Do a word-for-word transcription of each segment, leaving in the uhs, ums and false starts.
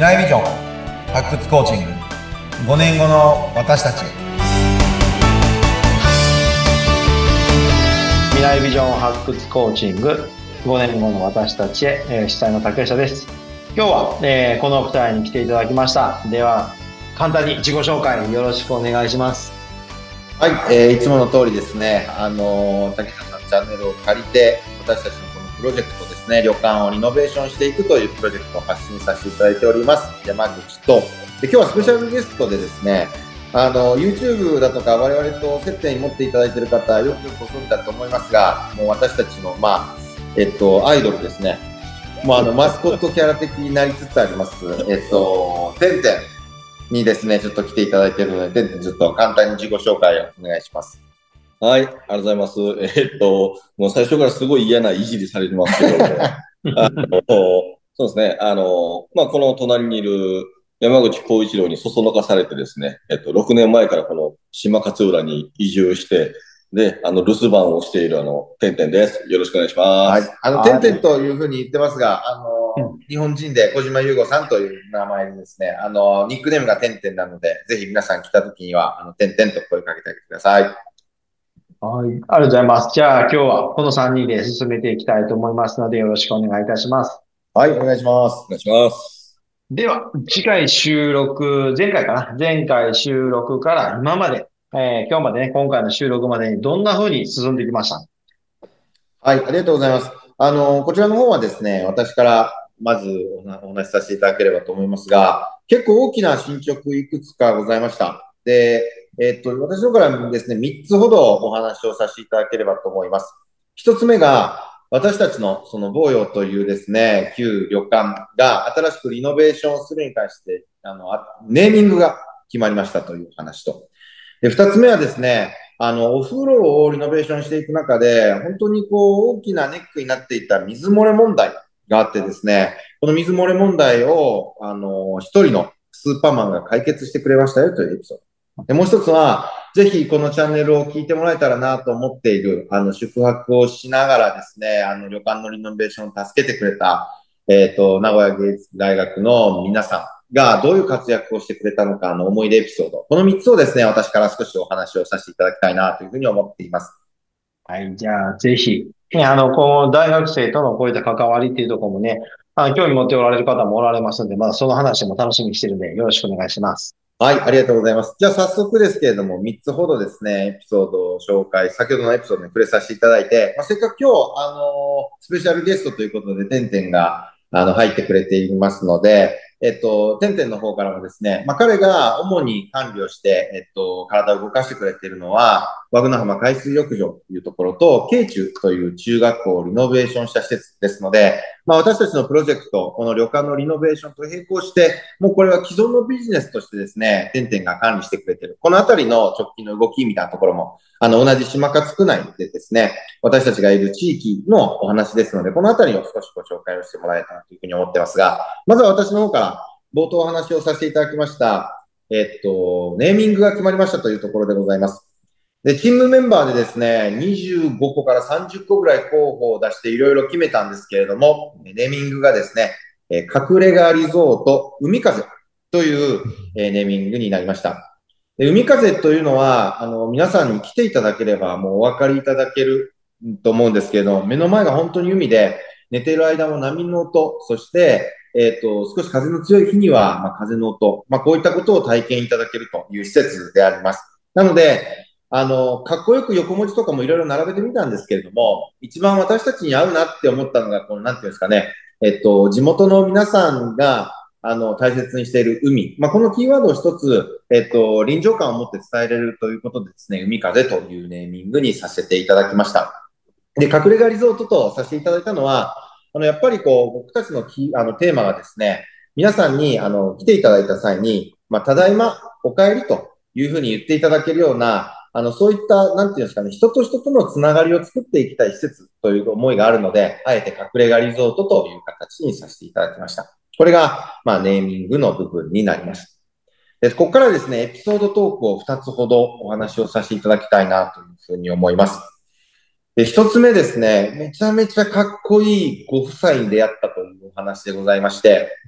来ビジョン発掘コーチング、ごねんごの私たちへ。 未来ビジョン発掘コーチング、ごねんごの私たちへ、えー、主催の竹下です。今日は、えー、このふたりに来ていただきました。では簡単に自己紹介よろしくお願いします。 はい、えー、いつもの通りですね、あのー、竹下さんのチャンネルを借りて、私たちのこのプロジェクトですね、旅館をリノベーションしていくというプロジェクトを発信させていただいております。山口と、で今日はスペシャルゲストでですね、あの YouTube だとか我々と接点に持っていただいている方、よくよくご存知だと思いますが、もう私たちの、まあえっと、アイドルですね、もうあのマスコットキャラ的になりつつあります、えっと、てんてんにですね、ちょっと来ていただいているので、てんてんちょっと簡単に自己紹介をお願いします。 はい、ありがとうございます。えー、っと、もう最初からすごい嫌ないじりされてますけども、あのそうですね、あの、まあ、この隣にいる山口浩一郎にそそのかされてですね、えっと、ろくねんまえからこの島勝浦に移住して、で、あの、留守番をしているあの、てんてんです。よろしくお願いします。 はい、あの、てんてんというふうに言ってますが、あの、日本人で小島優吾さんという名前でですね、あの、ニックネームがてんてんなので、ぜひ皆さん来た時には、あの、てんてんと声かけてあげてください。 はい、ありがとうございます。じゃあ今日はこのさんにんで進めていきたいと思いますのでよろしくお願いいたします。 はい、お願いします。 お願いします。 では、次回収録、前回かな前回収録から今まで、えー、今日までね、今回の収録までにどんな風に進んできました？ はい、ありがとうございます。あの、こちらの方はですね、私からまずお話しさせていただければと思いますが、結構大きな進捗いくつかございました。で、えっと、私の方からですね、みっつほどお話をさせていただければと思います。ひとつめが、私たちのその坊陽というですね、旧旅館が新しくリノベーションするに対して、あの、ネーミングが決まりましたという話と。で、二つ目はですね、あの、お風呂をリノベーションしていく中で、本当にこう、大きなネックになっていた水漏れ問題があってですね、この水漏れ問題を、あの、一人のスーパーマンが解決してくれましたよというエピソード。で、もう一つは、ぜひこのチャンネルを聞いてもらえたらなと思っている、あの、宿泊をしながらですね、あの、旅館のリノベーションを助けてくれた、えっと、名古屋芸術大学の皆さんがどういう活躍をしてくれたのかの思い出エピソード。このみっつをですね、私から少しお話をさせていただきたいなというふうに思っています。 はい、じゃあぜひ、ね、あの、この大学生とのこういった関わりっていうところもね、あの、興味持っておられる方もおられますので、まだその話も楽しみにしてるんで、よろしくお願いします。 はい、ありがとうございます。じゃあ早速ですけれども、みっつほどですね、エピソードを紹介、先ほどのエピソードに触れさせていただいて、まあ、せっかく今日、あのー、スペシャルゲストということで、てんてんが、あの、入ってくれていますので、えっと、てんてんの方からもですね、まあ、彼が主に管理をして、えっと、体を動かしてくれているのは、和具の浜海水浴場というところと、慶中という中学校をリノベーションした施設ですので、まあ、私たちのプロジェクト、この旅館のリノベーションと並行して、もうこれは既存のビジネスとしてですね、てんてんが管理してくれている。このあたりの直近の動きみたいなところも、あの、同じ島勝区内でですね、私たちがいる地域のお話ですので、このあたりを少しご紹介をしてもらえたらというふうに思ってますが、まずは私の方から冒頭お話をさせていただきました、えっと、ネーミングが決まりましたというところでございます。で、チームメンバーでですね、にじゅうごこからさんじゅっこぐらい候補を出していろいろ決めたんですけれども、ネーミングがですね、えー、隠れ家リゾート海風という、えー、ネーミングになりました。で、海風というのは、あの、皆さんに来ていただければもうお分かりいただけると思うんですけれども、目の前が本当に海で、寝てる間も波の音、そして、えっと、少し風の強い日には、まあ、風の音、まあ、こういったことを体験いただけるという施設であります。なので、あの、かっこよく横文字とかもいろいろ並べてみたんですけれども、一番私たちに合うなって思ったのが、この、なんていうんですかね、えっと、地元の皆さんが、あの、大切にしている海。まあ、このキーワードを一つ、えっと、臨場感を持って伝えれるということでですね、海風というネーミングにさせていただきました。で、隠れ家リゾートとさせていただいたのは、あの、やっぱりこう、僕たちのキあの、テーマがですね、皆さんに、あの、来ていただいた際に、まあ、ただいま、お帰りというふうに言っていただけるような、あの、そういった、なんていうんですかね、人と人とのつながりを作っていきたい施設という思いがあるので、あえて隠れ家リゾートという形にさせていただきました。これが、まあ、ネーミングの部分になります。で、ここからですね、エピソードトークをふたつほどお話をさせていただきたいなというふうに思います。で、一つ目ですね、めちゃめちゃかっこいいご夫妻に出会ったというお話でございまして、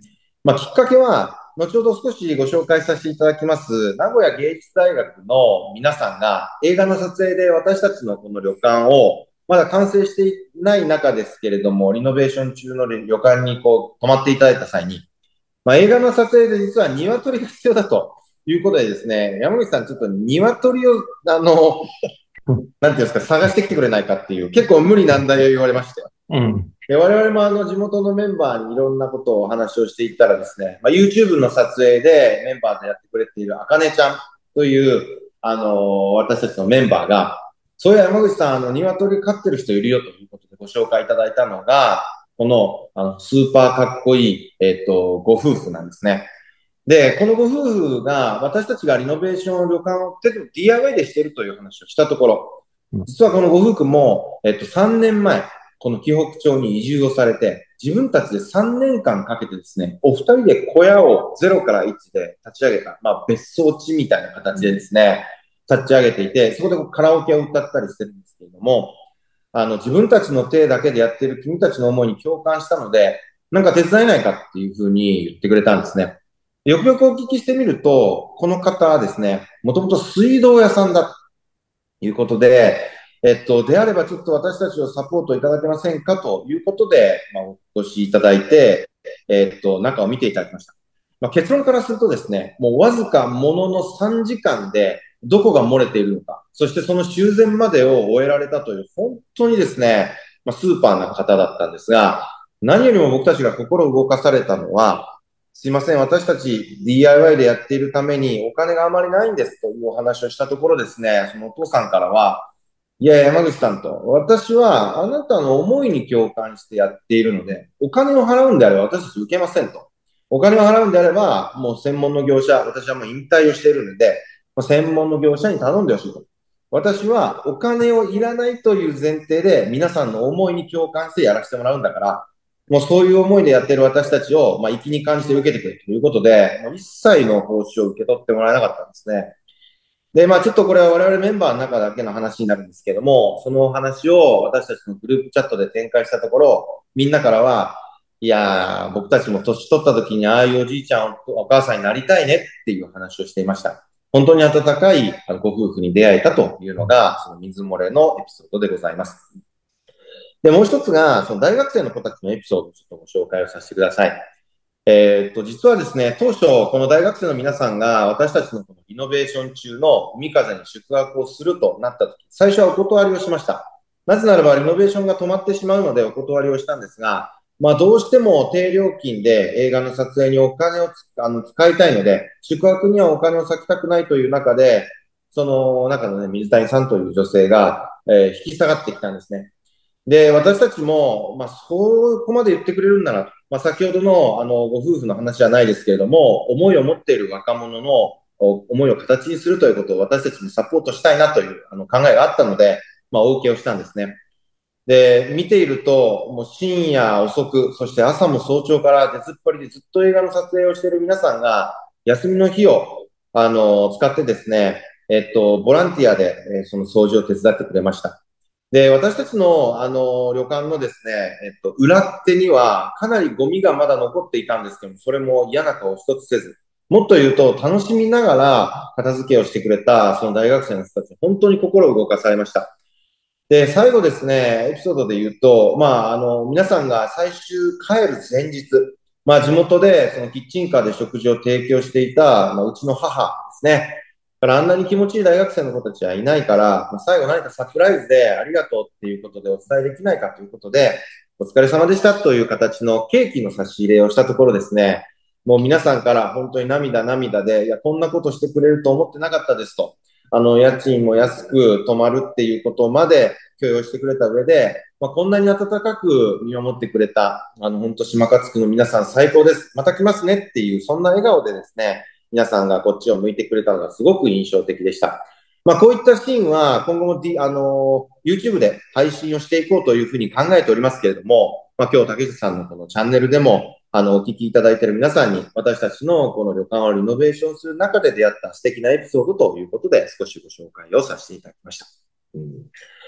まあ、きっかけは、後ほど少しご紹介させていただきます、名古屋芸術大学の皆さんが映画の撮影で私たちのこの旅館を、まだ完成していない中ですけれども、リノベーション中の旅館にこう泊まっていただいた際に、まあ、映画の撮影で実は鶏が必要だということでですね、山口さんちょっと鶏を、あの、なんていうんですか、探してきてくれないかっていう、結構無理難題を言われましたよ。 うん。 で我々もあの地元のメンバーにいろんなことをお話をしていったらですね、まあ、YouTube の撮影でメンバーでやってくれているあかねちゃんという、あのー私たちのメンバーが、そういや山口さん、あの、鶏飼ってる人いるよということでご紹介いただいたのが、この、あの、スーパーかっこいい、えっと、ご夫婦なんですね。で、このご夫婦が、私たちがリノベーション旅館を ディーアイワイ でしているという話をしたところ、実はこのご夫婦も、えっと、さんねんまえ、この紀北町に移住をされて、自分たちでさんねんかんかけてですね、お二人で小屋をゼロからいちで立ち上げた、まあ別荘地みたいな形でですね、立ち上げていて、そこでカラオケを歌ったりしてるんですけれども、あの、自分たちの手だけでやってる君たちの思いに共感したので、なんか手伝えないかっていうふうに言ってくれたんですね。よくよくお聞きしてみると、この方はですね、もともと水道屋さんだということで、えっと、であればちょっと私たちをサポートいただけませんかということで、まあ、お越しいただいて、えっと、中を見ていただきました。まあ、結論からするとですね、もうわずかもののさんじかんでどこが漏れているのか、そしてその修繕までを終えられたという、本当にですね、まあ、スーパーな方だったんですが、何よりも僕たちが心を動かされたのは、すいません、私たち ディーアイワイ でやっているためにお金があまりないんですというお話をしたところですね、そのお父さんからは、いや、山口さんと、私はあなたの思いに共感してやっているので、お金を払うんであれば私たち受けませんと。お金を払うんであれば、もう専門の業者、私はもう引退をしているので、専門の業者に頼んでほしいと。私はお金をいらないという前提で皆さんの思いに共感してやらせてもらうんだから、もうそういう思いでやっている私たちを、まあ、粋に感じて受けてくれということで、もう一切の報酬を受け取ってもらえなかったんですね。で、まあちょっとこれは我々メンバーの中だけの話になるんですけども、その話を私たちのグループチャットで展開したところ、みんなからは、いやー、僕たちも年取った時にああいうおじいちゃん、お母さんになりたいねっていう話をしていました。本当に温かいご夫婦に出会えたというのが、その水漏れのエピソードでございます。で、もう一つが、その大学生の子たちのエピソードをちょっとご紹介をさせてください。えーっと、実はですね、当初、この大学生の皆さんが私たちのこのイノベーション中の海風に宿泊をするとなったとき、最初はお断りをしました。なぜならば、リノベーションが止まってしまうのでお断りをしたんですが、まあ、どうしても低料金で映画の撮影にお金をつあの使いたいので、宿泊にはお金を割きたくないという中で、その中のね、水谷さんという女性が、えー引き下がってきたんですね。で、私たちも、まあ、そこまで言ってくれるんなら、まあ、先ほどの、あの、ご夫婦の話じゃないですけれども、思いを持っている若者のお思いを形にするということを私たちもサポートしたいなというあの考えがあったので、まあ、お受けをしたんですね。で、見ていると、もう深夜遅く、そして朝も早朝から出ずっぱりでずっと映画の撮影をしている皆さんが、休みの日を、あの、使ってですね、えっと、ボランティアで、えーその掃除を手伝ってくれました。で、私たちの、あの、旅館のですね、えっと、裏手には、かなりゴミがまだ残っていたんですけども、それも嫌な顔一つせず、もっと言うと、楽しみながら片付けをしてくれた、その大学生の人たち、本当に心を動かされました。で、最後ですね、エピソードで言うと、まあ、あの、皆さんが最終帰る前日、まあ、地元で、そのキッチンカーで食事を提供していた、まあ、うちの母ですね。だからあんなに気持ちいい大学生の子たちはいないから、まあ、最後何かサプライズでありがとうっていうことでお伝えできないかということで、お疲れ様でしたという形のケーキの差し入れをしたところですね、もう皆さんから本当に涙涙で、いや、こんなことしてくれると思ってなかったですと。あの、家賃も安く泊まるっていうことまで許容してくれた上で、まあ、こんなに温かく見守ってくれた、あの、本当島勝区の皆さん最高です。また来ますねっていう、そんな笑顔でですね、皆さんがこっちを向いてくれたのがすごく印象的でした。まあ、こういったシーンは今後も、D、あの、YouTube で配信をしていこうというふうに考えておりますけれども、まあ、今日竹下さんのこのチャンネルでも、あの、お聞きいただいている皆さんに、私たちのこの旅館をリノベーションする中で出会った素敵なエピソードということで、少しご紹介をさせていただきました。うん、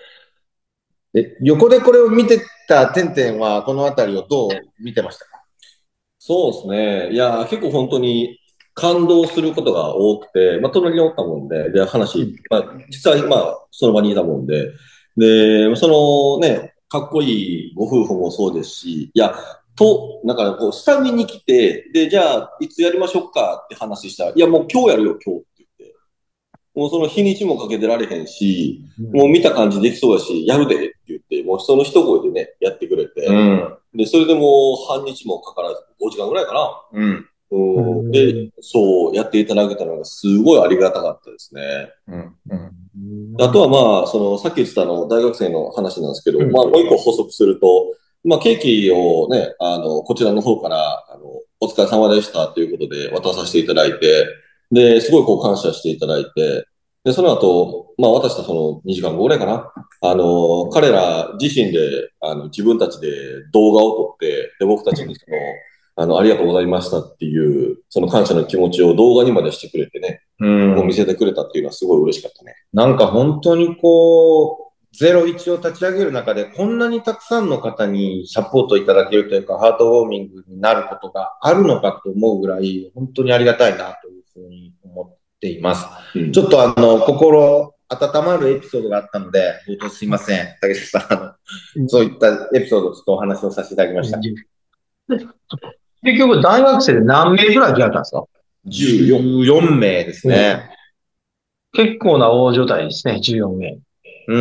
で横でこれを見てたてんてんは、このあたりをどう見てましたか？ そうですね。いや、結構本当に感動することが多くて、まあ、隣におったもんで、で、話、まあ、実際、まあ、その場にいたもんで、で、そのね、かっこいいご夫婦もそうですし、いや、と、なんかこう、下見に来て、で、じゃあ、いつやりましょうかって話したら、いや、もう今日やるよ、今日って言って。もうその日にちもかけてられへんし、もう見た感じできそうだし、やるでって言って、もうその一声でね、やってくれて、 うん。 で、それでもう半日もかからず、ごじかんぐらいかな。 うん。 うん、で、そう、やっていただけたのがすごいありがたかったですね。 うん。うん。 あとはまあ、その、さっき言ってたあの、大学生の話なんですけど、 うんまあ、もう一個補足すると、まあ、ケーキをね、あの、こちらの方から、あの、お疲れ様でしたということで渡させていただいて、で、すごいこう感謝していただいて、で、その後、まあ、渡したそのにじかんごぐらいかな。あの、彼ら自身で、あの、自分たちで動画を撮って、で、僕たちにその、あの、ありがとうございましたっていう、その感謝の気持ちを動画にまでしてくれてね、 うもうん見せてくれたっていうのはすごい嬉しかったね。 なんか本当にこう、ゼロイチを立ち上げる中でこんなにたくさんの方にサポートいただけるというか、ハートウォーミングになることがあるのかと思うぐらい、本当にありがたいなというふうに思っています。 うんちょっとあの、心温まるエピソードがあったので、冒頭すいません。竹下さん、あの、そういったエピソードをちょっとお話をさせていただきました。 結局、大学生で何名ぐらい来られたんですか？ じゅうよん。 じゅうよんめいですね。 結構な大所帯ですね、じゅうよんめい。 うん、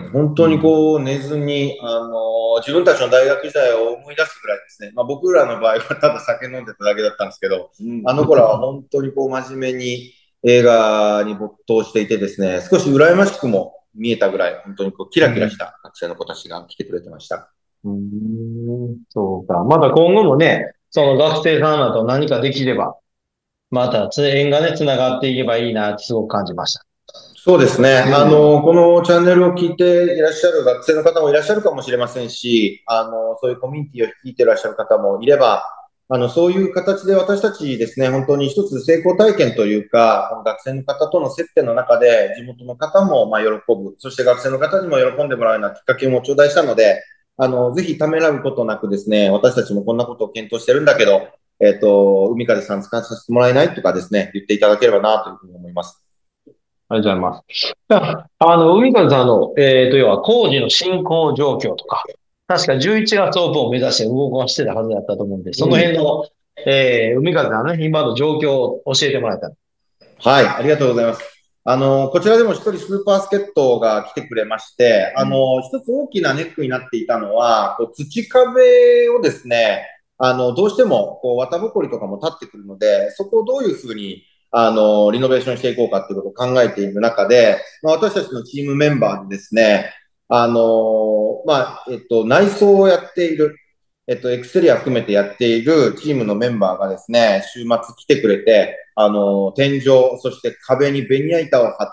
本当にこう寝ずに、あの、自分たちの大学時代を思い出すぐらいですね。まあ僕らの場合はただ酒飲んでただけだったんですけど、あの頃は本当にこう真面目に映画に没頭していてですね、少し羨ましくも見えたぐらい、本当にこうキラキラした学生の子たちが来てくれてました。 うーん、そうか。また今後もね、その学生さんらと何かできれば、またつ縁がね、つながっていけばいいなってすごく感じました。 そうですね。 うんあの、このチャンネルを聞いていらっしゃる学生の方もいらっしゃるかもしれませんし、あの、そういうコミュニティを率いていらっしゃる方もいれば、あの、そういう形で私たちですね、本当に一つ成功体験というか、この学生の方との接点の中で、地元の方もまあ喜ぶ、そして学生の方にも喜んでもらうようなきっかけも頂戴したので、あの、ぜひためらうことなくですね、私たちもこんなことを検討してるんだけど、えっと、海風さん使わさせてもらえないとかですね、言っていただければなというふうに思います。 ありがとうございます。じゃあ、あの、海風さんの、えっと、要は工事の進行状況とか、確かじゅういちがつオープンを目指して動かしてたはずだったと思うんで、その辺の、えー、海風さんのね、今の状況を教えてもらえたら。 はい、ありがとうございます。あの、こちらでも一人スーパー助っ人が来てくれまして、あの、一つ大きなネックになっていたのは、こう土壁をですね、あの、どうしても、こう、綿ぼこりとかも立ってくるので、そこをどういうふうに、あの、リノベーションしていこうかっていうことを考えている中で、まあ、私たちのチームメンバーでですね、あの、まあ、えっと、内装をやっている、えっと、エクステリア含めてやっているチームのメンバーがですね、週末来てくれて、あの、天井、そして壁にベニヤ板を張って、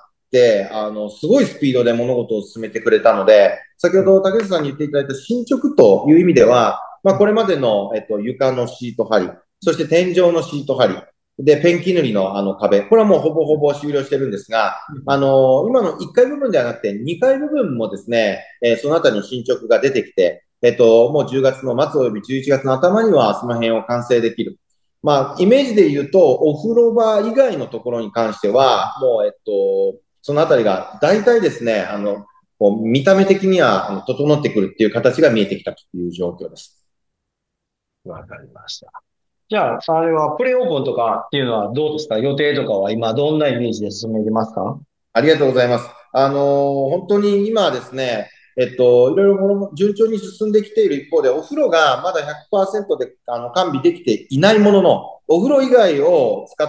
あの、すごいスピードで物事を進めてくれたので、先ほど竹内さんに言っていただいた進捗という意味では、まあ、これまでの、えっと、床のシート張り、そして天井のシート張り、で、ペンキ塗りのあの壁、これはもうほぼほぼ終了してるんですが、あの、今のいっかい部分ではなくてにかい部分もですね、えーそのあたりに進捗が出てきて、えっと、もうじゅうがつの末およびじゅういちがつの頭にはその辺を完成できる。まあ、イメージで言うと、お風呂場以外のところに関しては、もう、えっと、そのあたりが大体ですね、あの、こう見た目的にはあの整ってくるっていう形が見えてきたという状況です。 わかりました。じゃあ、あれはプレオープンとかっていうのはどうですか？予定とかは今どんなイメージで進めてますか？ ありがとうございます。あのー本当に今はですね、えっと、いろいろものも順調に進んできている一方で、お風呂がまだひゃくパーセントであの完備できていないものの、お風呂以外を使って、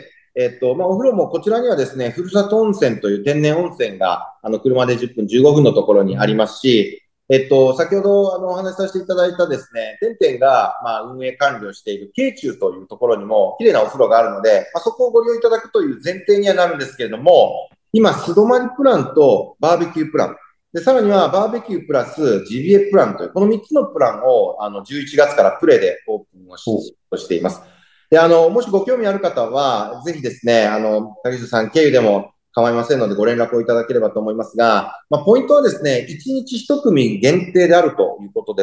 えっと、まあ、お風呂もこちらにはですね、ふるさと温泉という天然温泉が、あの、車でじゅっぷん、じゅうごふんのところにありますし、えっと、先ほど、あの、お話しさせていただいたですね、てんてんが、まあ、運営管理をしている京中というところにも、綺麗なお風呂があるので、まあ、そこをご利用いただくという前提にはなるんですけれども、今、素泊まりプランとバーベキュープラン。で、さらにはバーベキュープラスジビエプランという、このみっつのプランを、あの、じゅういちがつからプレでオープンをししています。で、あの、もしご興味ある方は、ぜひですね、あの、竹下さん経由でも構いませんのでご連絡をいただければと思いますが、まあ、ポイントはですね、いちにちいち組限定であるということです。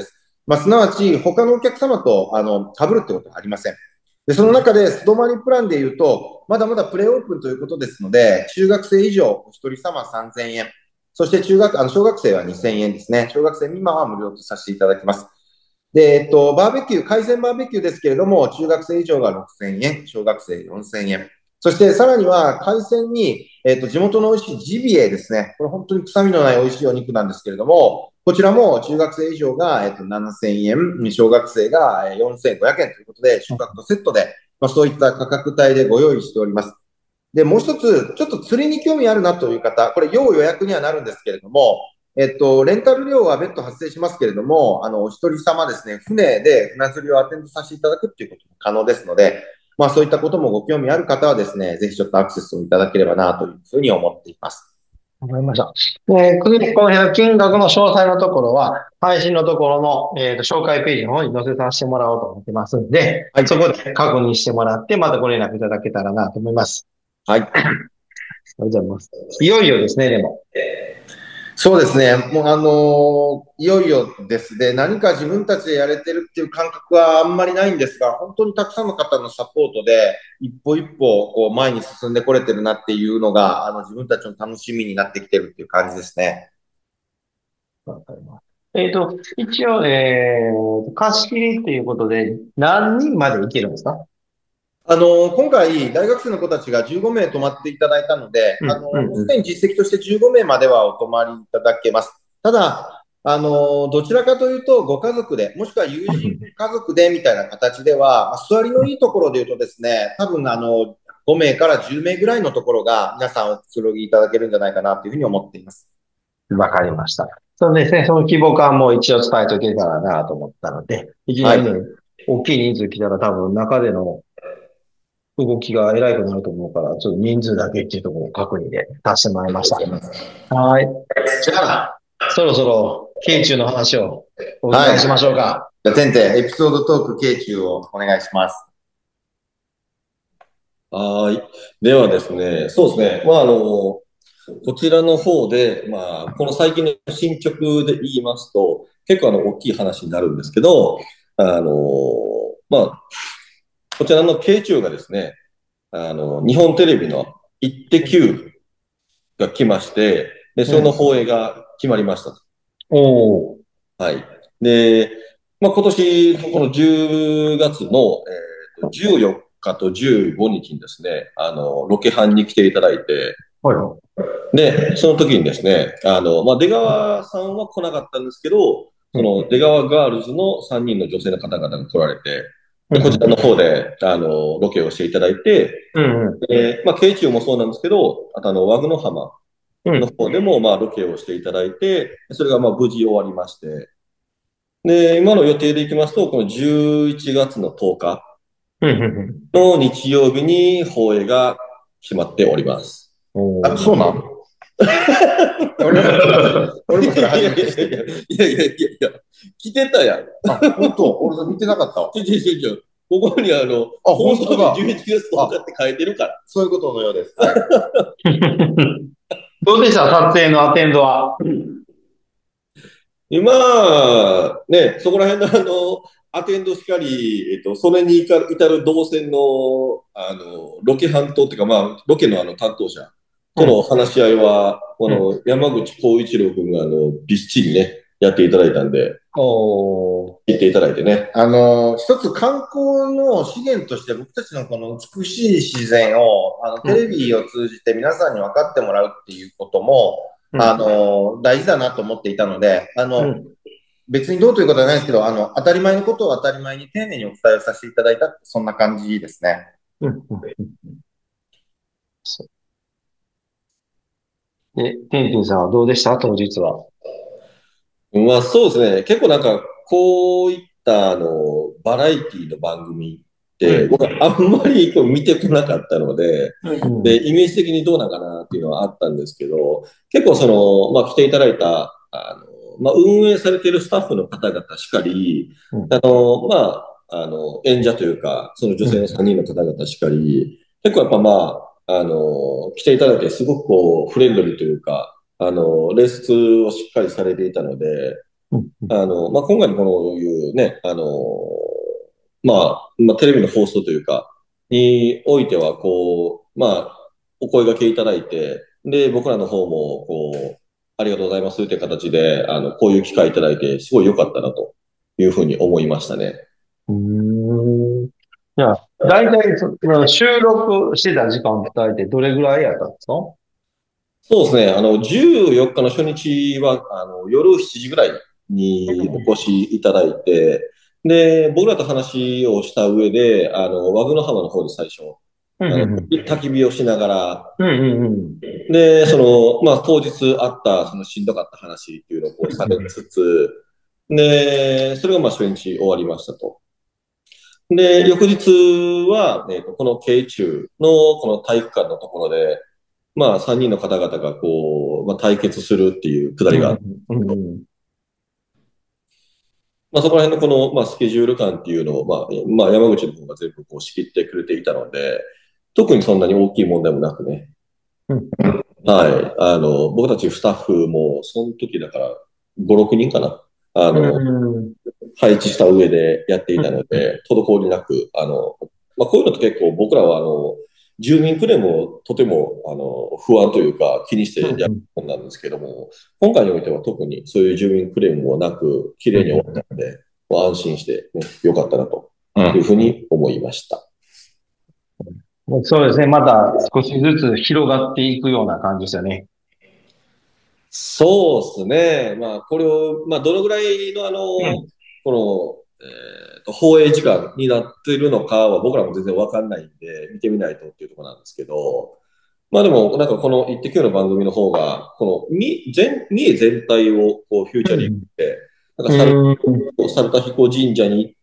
まあ、すなわち、他のお客様と、あの、被るってことはありません。で、その中で、素泊まりプランで言うと、まだまだプレオープンということですので、中学生以上、お一人様さんぜんえん。そして中学、あの、小学生はにせんえんですね。小学生未満は無料とさせていただきます。で、えっと、バーベキュー、海鮮バーベキューですけれども、中学生以上がろくせんえん、小学生よんせんえん。そしてさらには海鮮に、えっと、地元の美味しいジビエですね。これ本当に臭みのない美味しいお肉なんですけれども、こちらも中学生以上が、えっと、ななせんえん、小学生がよんせんごひゃくえんということで、宿泊とセットで、まあ、そういった価格帯でご用意しております。で、もう一つ、ちょっと釣りに興味あるなという方、これ要予約にはなるんですけれども、えっと、レンタル料は別途発生しますけれども、あの、お一人様ですね、船で船釣りをアテンドさせていただくっていうことも可能ですので、まあそういったこともご興味ある方はですね、ぜひちょっとアクセスをいただければなというふうに思っています。 わかりました。えー、この辺の金額の詳細のところは、配信のところの、えーと、紹介ページの方に載せさせてもらおうと思ってますんで、はい、そこで確認してもらって、またご連絡いただけたらなと思います。 はい。 ありがとうございます。いよいよですね、でも。 そうですね。もうあのー、いよいよですね。何か自分たちでやれてるっていう感覚はあんまりないんですが、本当にたくさんの方のサポートで、一歩一歩こう前に進んでこれてるなっていうのが、あの自分たちの楽しみになってきてるっていう感じですね。 わかります。えっと、一応、えー、貸し切りっていうことで、何人まで行けるんですか？ あの、今回、大学生の子たちがじゅうごめい泊まっていただいたので、 うん、 あの、 うん、 もうすでに実績としてじゅうごめいまではお泊まりいただけます。ただ、あの、どちらかというと、ご家族で、もしくは友人家族でみたいな形では、まあ、座りのいいところで言うとですね、多分あの、ごめいからじゅうめいぐらいのところが皆さんおくつろぎいただけるんじゃないかなというふうに思っています。 わかりました。そうですね、その規模感も一応伝えておけたらなと思ったので、いきなりね、はい、大きい人数来たら多分中での動きが偉くなると思うから、ちょっと人数だけっていうところを確認で足してもらいました。はい。じゃあ、そろそろ、慶中の話をお伺いしましょうか。 はい、じゃあ、てんてん、エピソードトーク慶中をお願いします。 はい。ではですね、そうですね。まあ、あの、こちらの方で、まあ、この最近の進捗で言いますと、結構あの、大きい話になるんですけど、あの、まあ、こちらの慶中がですね、あの、日本テレビのイッテ Q が来まして、で、その放映が決まりました。 おー。 はい。で、まあ、今年、このじゅうがつの、えーと、じゅうよっかとじゅうごにちにですね、あの、ロケハンに来ていただいて、 はいはい。 で、その時にですね、あの、まあ、出川さんは来なかったんですけど、その出川ガールズのさんにんの女性の方々が来られて、でこちらの方で、あの、ロケをしていただいて、うんうん、で、まあ、慶中もそうなんですけど、あとあの、和具の浜の方でも、まあ、ロケをしていただいて、それがまあ、無事終わりまして、で、今の予定でいきますと、このじゅういちがつのとおかの日曜日に放映が決まっております。 あ、そうなの俺も、俺もそれ初めて知ってる。 いやいやいやいや、来てたやん。 あ、本当俺それ見てなかったわ。 違う違う違う。ここにあの、 あ、本当だ。 じゅういちがつとおかって書いてるから。 そういうことのようです。 どうでした撮影のアテンドは。 今、ね、そこら辺のあの、アテンドしかり、えっと、それに至る動線の、あの、ロケ担当っていうか、まあ、ロケのあの担当者との話し合いは、この山口浩一郎君があの、びっちりね、やっていただいたんで、 お言っていただいてね。 あの、一つ観光の資源として僕たちのこの美しい自然を、あの、テレビを通じて皆さんに分かってもらうっていうことも、うん、あの、大事だなと思っていたので、あの、うん、別にどうということはないですけど、あの、当たり前のことを当たり前に丁寧にお伝えをさせていただいた、そんな感じですね。うん。 で、てんてんさんはどうでした当日は。 まあそうですね。結構なんか、こういったあの、バラエティの番組って、僕はあんまりこう見てこなかったので、うん、で、イメージ的にどうなのかなっていうのはあったんですけど、結構その、まあ来ていただいた、あの、まあ運営されているスタッフの方々しかり、うん、あの、まあ、あの、演者というか、その女性のさんにんの方々しかり、結構やっぱまあ、あの、来ていただいてすごくこう、フレンドリーというか、あの、レースをしっかりされていたので、 あの、まあ、今回のこういうね、あの、まあ、まあ、テレビの放送というか、においては、こう、まあ、お声掛けいただいて、で、僕らの方も、こう、ありがとうございますという形で、あの、こういう機会いただいて、すごい良かったなというふうに思いましたね。 うーん。じゃあ、大体そ、収録してた時間を伝えてどれぐらいやったんですか？ そうですね。あの、じゅうよっかの初日は、あの、夜しちじぐらいにお越しいただいて、で、僕らと話をした上で、あの、和具の浜の方で最初、 うんあの、 うん焚き火をしながら、 うん。うんうんうん。 で、その、まあ、当日あった、そのしんどかった話っていうのをこうされつつ、で、それがまあ初日終わりましたと。で、翌日は、えっと、この京中のこの体育館のところで、まあ、さんにんの方々がこう、まあ、対決するっていうくだりがあって、 うんうん。 まあ、そこら辺のこの、まあ、スケジュール感っていうのを、まあ、まあ、山口の方が全部こう仕切ってくれていたので、特にそんなに大きい問題もなくね。 うんはい。あの、僕たちスタッフも、その時だから、ご、ろくにんかな。あの、 うん。 配置した上でやっていたので、滞りなく、あの、まあ、こういうのって結構僕らは、あの、住民クレームをとても、あの、不安というか気にしてやるものなんですけども、今回においては特にそういう住民クレームもなく、綺麗に終わったので、まあ安心してね、よかったなというふうに思いました。 そうですね。また少しずつ広がっていくような感じですよね。 そうですね。まあ、これを、まあ、どのぐらいの、あの、この、えっと、放映時間になっているのかは僕らも全然わかんないんで、見てみないとっていうところなんですけど、まあでも、なんかこのイッテ Q の番組の方が、このみ、全、三重全体をこうフューチャリングして、なんか猿、 うん。 猿田彦神社に行って、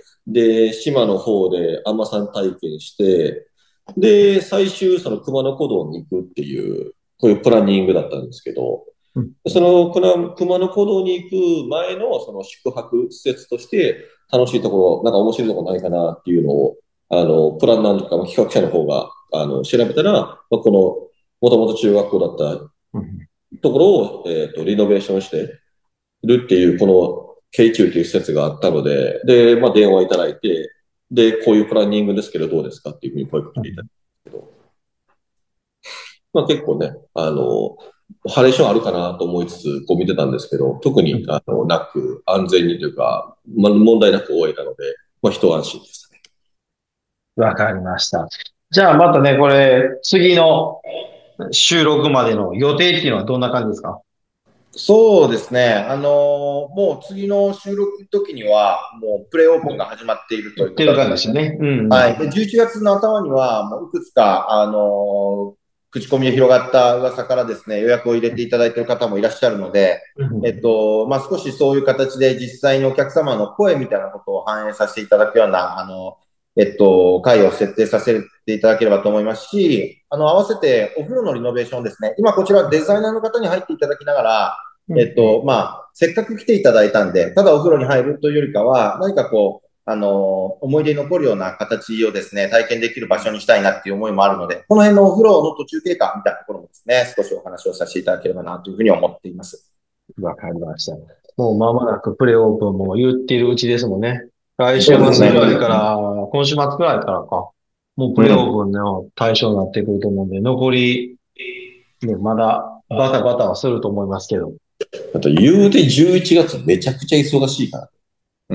で、島の方で海女さん体験して、で、最終その熊野古道に行くっていう、こういうプランニングだったんですけど、その熊熊野古道に行く前のその宿泊施設として楽しいところ、なんか面白いところないかなっていうのを、あの、プランナーとか企画者の方が、あの、調べたら、まあ、この、もともと中学校だったところを、えっと、リノベーションしてるっていう、この、京中という施設があったので、で、まあ、電話いただいて、で、こういうプランニングですけどどうですかっていうふうに声かけていただいたんですけど、まあ結構ね、あの、ハレーションあるかなと思いつつ、こう見てたんですけど、特にあのなく、安全にというか、まあ、問題なく終えたので、まあ一安心でしたね。 わかりました。じゃあまたね、これ、次の収録までの予定っていうのはどんな感じですか？ そうですね。あのーもう次の収録の時には、もうプレイオープンが始まっているということで、 言ってる感じですよね。うん。 はい。で、じゅういちがつの頭には、もういくつか、あのー口コミで広がった噂からですね、予約を入れていただいている方もいらっしゃるので、えっと、まあ、少しそういう形で実際のお客様の声みたいなことを反映させていただくような、あの、えっと、会を設定させていただければと思いますし、あの、合わせてお風呂のリノベーションですね。今こちらデザイナーの方に入っていただきながら、えっと、まあ、せっかく来ていただいたんで、ただお風呂に入るというよりかは、何かこう、あの、思い出に残るような形をですね、体験できる場所にしたいなっていう思いもあるので、この辺のお風呂の途中経過みたいなところもですね、少しお話をさせていただければなというふうに思っています。 わかりました。もう間もなくプレオープンも言っているうちですもんね。来週末ぐらいから、今週末ぐらいからか。もうプレオープンの対象になってくると思うんで、残り、ね、まだバタバタはすると思いますけど。 あと、言うてじゅういちがつめちゃくちゃ忙しいから。 うん。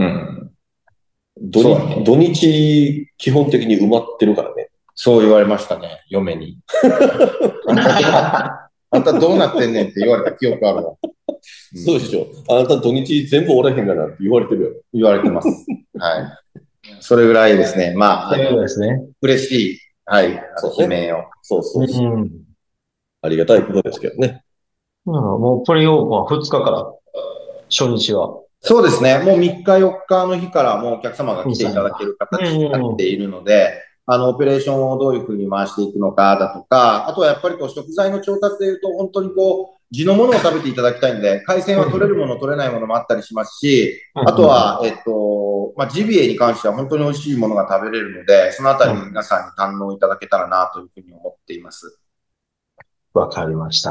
土日、ね、土日、基本的に埋まってるからね。 そう言われましたね、嫁に。あんた、あんたどうなってんねんって言われた記憶あるわ。 うん、そうでしょ。あなた土日全部おらへんかなって言われてるよ。 言われてます。はい。それぐらいですね。まあ、 そうですね。 嬉しい、はい、悲鳴を。 そうそうそう。うん、ありがたいことですけどね。 うん、もうプレオープンはふつかから、初日は。 そうですね。もうみっかよっかの日からもうお客様が来ていただける形になっているので、あの、オペレーションをどういうふうに回していくのかだとか、あとはやっぱりこう食材の調達でいうと本当にこう、地のものを食べていただきたいんで、海鮮は取れるもの取れないものもあったりしますし、あとは、えっと、まあ、ジビエに関しては本当に美味しいものが食べれるので、そのあたり皆さんに堪能いただけたらなというふうに思っています。 わかりました。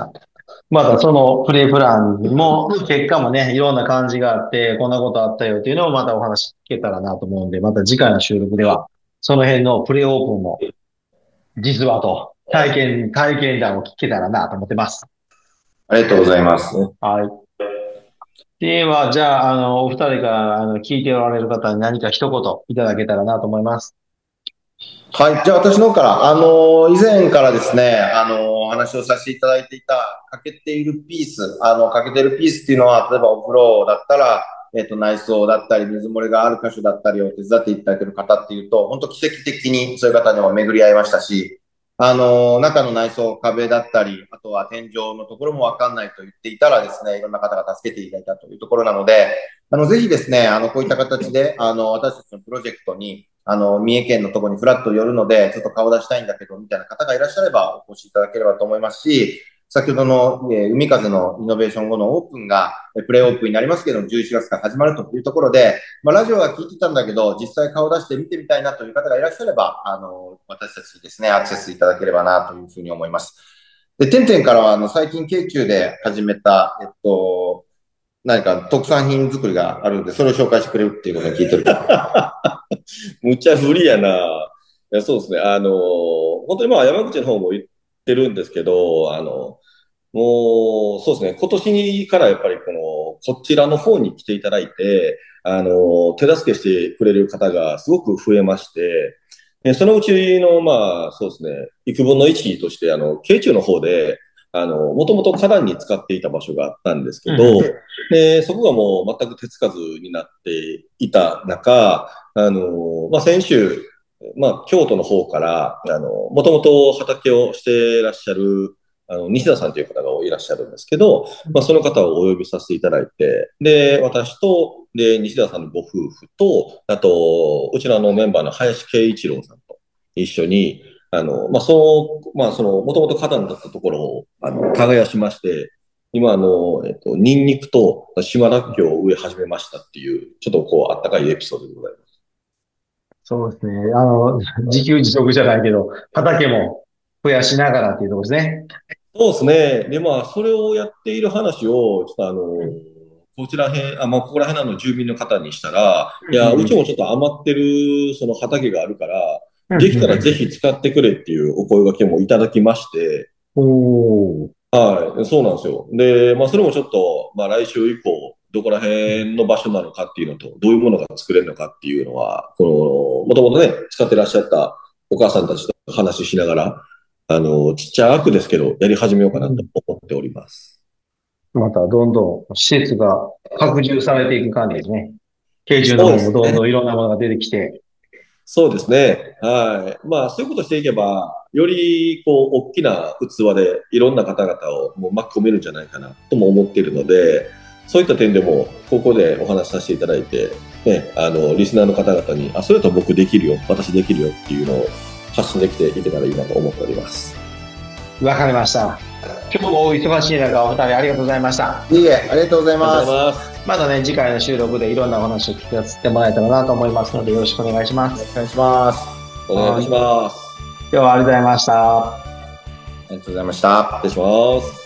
またそのプレイプランも、結果もね、いろんな感じがあって、こんなことあったよっていうのをまたお話聞けたらなと思うんで、また次回の収録では、その辺のプレイオープンも、実はと、体験、体験談を聞けたらなと思ってます。 ありがとうございます。 はい。では、じゃあ、あの、お二人からあの聞いておられる方に何か一言いただけたらなと思います。 はい。じゃあ私の方から、あの、以前からですね、あの、お話をさせていただいていた、欠けているピース、あの、欠けているピースっていうのは、例えばお風呂だったら、えっと、内装だったり、水漏れがある箇所だったりを手伝っていただいている方っていうと、本当奇跡的にそういう方にも巡り合いましたし、あの、中の内装、壁だったり、あとは天井のところもわかんないと言っていたらですね、いろんな方が助けていただいたというところなので、あの、ぜひですね、あの、こういった形で、あの、私たちのプロジェクトに、あの、三重県のところにフラッと寄るので、ちょっと顔出したいんだけど、みたいな方がいらっしゃればお越しいただければと思いますし、先ほどの、えー、海風のイノベーション後のオープンが、プレイオープンになりますけど、じゅういちがつから始まるというところで、まあ、ラジオは聞いてたんだけど、実際顔出して見てみたいなという方がいらっしゃれば、あの、私たちにですね、アクセスいただければなというふうに思います。で、てんてんからは、あの、最近、京急で始めた、えっと、何か特産品作りがあるので、それを紹介してくれるっていうことを聞いてる。 むちゃぶりやな。いやそうですね。あの、本当にまあ山口の方も言ってるんですけど、あの、もう、そうですね。今年からやっぱりこの、こちらの方に来ていただいて、あの、手助けしてくれる方がすごく増えまして、でそのうちの、まあ、そうですね。幾分の一として、あの、京中の方で、あの、もともと花壇に使っていた場所があったんですけど、うん、でそこがもう全く手つかずになっていた中、あの、まあ、先週、まあ、京都の方から、あの、もともと畑をしていらっしゃる、あの、西田さんという方がいらっしゃるんですけど、まあ、その方をお呼びさせていただいて、で、私と、で、西田さんのご夫婦と、あと、うちのあのメンバーの林圭一郎さんと一緒に、あの、まあ、その、まあ、その、もともと花壇だったところを、あの、耕しまして、今、あの、えっと、ニンニクと島らっきょうを植え始めましたっていう、ちょっとこう、あったかいエピソードでございます。 そうですね。あの、自給自足じゃないけど、畑も増やしながらっていうところですね。 そうですね。で、まあ、それをやっている話を、ちょっとあの、うん、こちら辺、あ、まあ、ここら辺の住民の方にしたら、いや、うちもちょっと余ってる、その畑があるから、できたらぜひ使ってくれっていうお声掛けもいただきまして、 おー。 はい、そうなんですよ。で、まあ、それもちょっと、まあ、来週以降、どこら辺の場所なのかっていうのと、どういうものが作れるのかっていうのは、この、もともとね、使ってらっしゃったお母さんたちと話ししながら、あの、ちっちゃくですけど、やり始めようかなと思っております。 また、どんどん施設が拡充されていく感じですね。京中の方もどんどんいろんなものが出てきて。 そうですね。はい。まあ、そういうことしていけば、より、こう、大きな器でいろんな方々をもう巻き込めるんじゃないかなとも思っているので、そういった点でも、ここでお話しさせていただいて、ね、あの、リスナーの方々に、あ、それと僕できるよ、私できるよっていうのを発信できていけたらいいなと思っております。 わかりました。今日もお忙しい中、お二人ありがとうございました。 いいえ、ありがとうございます。 またね、次回の収録でいろんなお話を聞かせてもらえたらなと思いますので、よろしくお願いします。 お願いします。 お願いします。 今日はありがとうございました。 ありがとうございました。 失礼します。